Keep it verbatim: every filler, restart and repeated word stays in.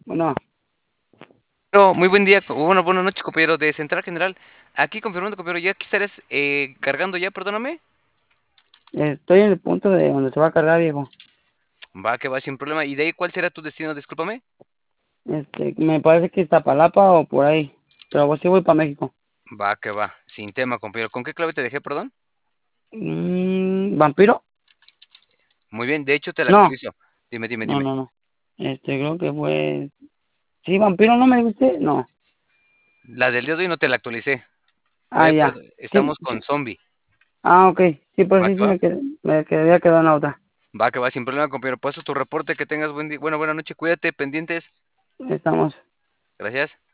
Bueno, Pero muy buen día, o bueno, buenas noches, compañero de Central General. Aquí confirmando, compañero, ya aquí estarás eh, cargando ya, perdóname. estoy en el punto de donde se va a cargar, viejo. Va, que va sin problema. ¿Y de ahí cuál será tu destino? Discúlpame. Este, me parece que está Palapa o por ahí. Pero pues sí voy para México. Va, que va, sin tema, compañero. ¿Con qué clave te dejé, perdón? Mm, ¿vampiro? Muy bien, de hecho te la No, actualizo. Dime, dime, no, dime. no, no. Este, creo que fue... Sí, vampiro, ¿no me dijiste? No. La del día de hoy no te la actualicé. Ah, Fue, ya. perdón, Sí, estamos con sí. zombie. Ah, ok. Sí, pues Va, sí, que sí, va. me quedé, me quedé, había quedado en la otra. Va, que va, sin problema, compañero. Paso tu reporte, que tengas buen día. Bueno, buena noche, cuídate, pendientes. Estamos. Gracias.